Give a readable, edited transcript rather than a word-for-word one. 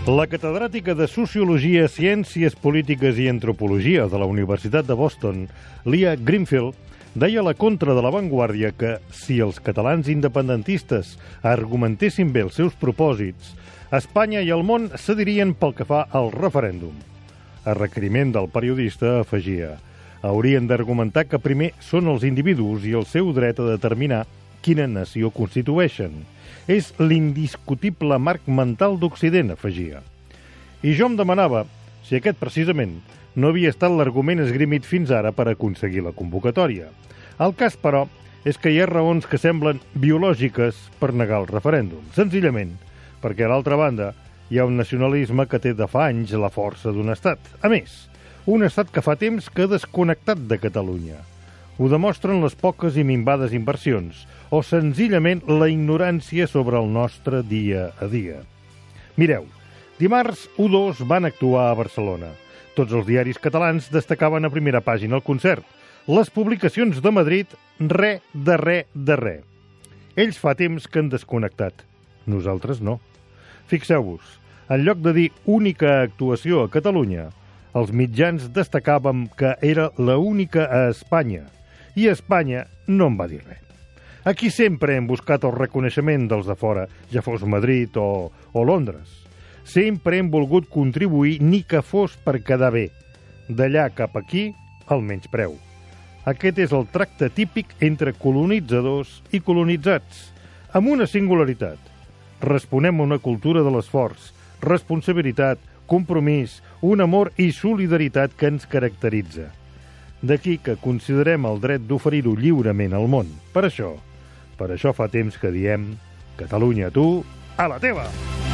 La catedràtica de Sociologia, Ciències Polítiques i Antropologia de la Universitat de Boston, Leah Greenfield, deia a la contra de La Vanguardia que si els catalans independentistes argumentessin bé els seus propòsits, Espanya i el món cedirien pel que fa al referèndum. A requeriment del periodista afegia: haurien d'argumentar que primer són els individus i el seu dret a determinar quina nació constitueixen. És l'indiscutible marc mental d'Occident, afegia. I jo em demanava si aquest precisament no havia estat l'argument esgrimit fins ara per aconseguir la convocatòria. El cas, però, és que hi ha raons que semblen biològiques per negar el referèndum. Senzillament, perquè a l'altra banda hi ha un nacionalisme que té de fa anys la força d'un estat. A més, un estat que fa temps que ha desconnectat de Catalunya. Ho demostren les poques i minvades inversions o senzillament la ignorància sobre el nostre dia a dia. Mireu, dimarts 1-2 van actuar a Barcelona. Tots els diaris catalans destacaven a primera pàgina el concert. Les publicacions de Madrid, res de res de res. Ells fa temps que han desconnectat. Nosaltres no. Fixeu-vos, en lloc de dir única actuació a Catalunya, els mitjans destacàvem que era l'única a Espanya, i Espanya no en va dir res. Aquí sempre hem buscat el reconeixement dels de fora, ja fos Madrid o Londres. Sempre hem volgut contribuir, ni que fos per quedar bé. D'allà cap aquí, el menyspreu. Aquest és el tracte típic entre colonitzadors i colonitzats, amb una singularitat. Responem a una cultura de l'esforç, responsabilitat, compromís, un amor i solidaritat que ens caracteritza. D'aquí que considerem el dret d'oferir-ho lliurement al món. Per això fa temps que diem: Catalunya, tu, a la teva!